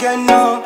again now.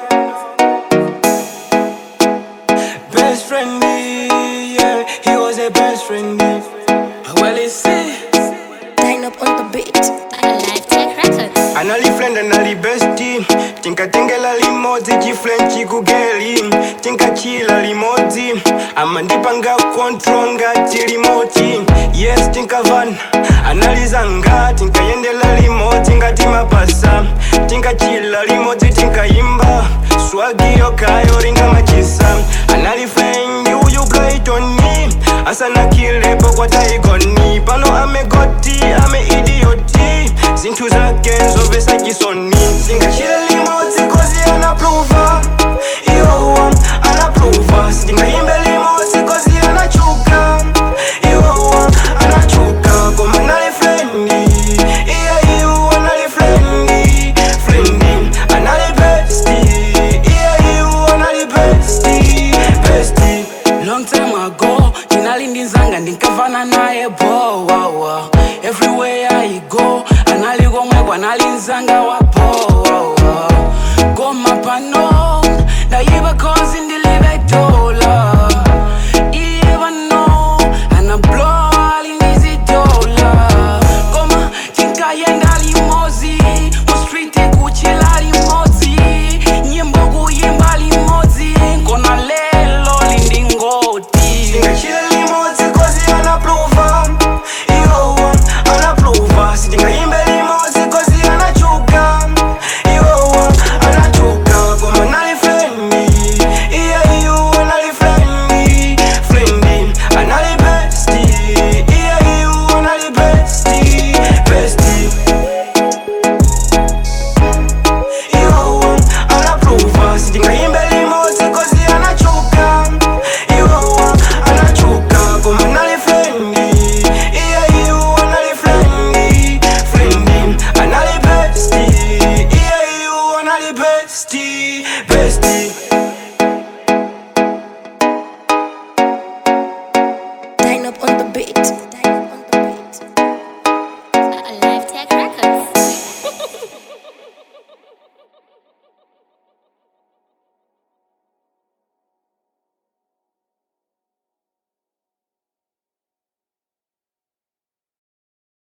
Best friend, yeah, he was a best friend. Well, it's Line up on the beat. Life Tech Records. anali friend anali bestie. Tinkatengela limodzi chifriend chikugeli. Tinkachila limodzi amandipanga control ngati remote. Yes, tinkavan analizanga. Tinkayendela limodzi ngati mapasa. Tinkachila limodzi tinkaimba swagi yokayo ringa machisa. Anali friend uyu Claytoni asana kilepo kwa taigoni. Pano amegoti ame idioti zinthu zake nzovesa chisoni. Singachile limodzi kozi anaprova iwo anaprova. Singayimbe limodzi kozi anachuka iwo anachuka. Koma nali friendly iya iwo anali friendly friendly. Anali bestie iya iwo anali bestie. Long time ago, ndinalindizanga ndinkavana naye bo wow, wow. Everywhere I go, analigomwekwa nalinzanga wapo wow, wow. Goma pano, ndaiba kozi ndilibe dola. Iba no, ana blow alindizi dola. Goma tinkayenda limozi, mu street kuchila limozi. Nyimbo kuyimba limozi, kona lelo lindingoti. Singachile limodzi kozi anaprova iwo anaprova. Singayimbe limodzi kozi anachuka iwo anachuka. Koma nali friendly iya iwo anali friendly friendly. Anali bestie iya iwo anali bestie. Iwo anaprova. Singayimbe limodzi kozi anachuka iwo anachuka. Koma nali friendly iya iwo anali friendly friendly. Anali bestie iya iwo anali bestie.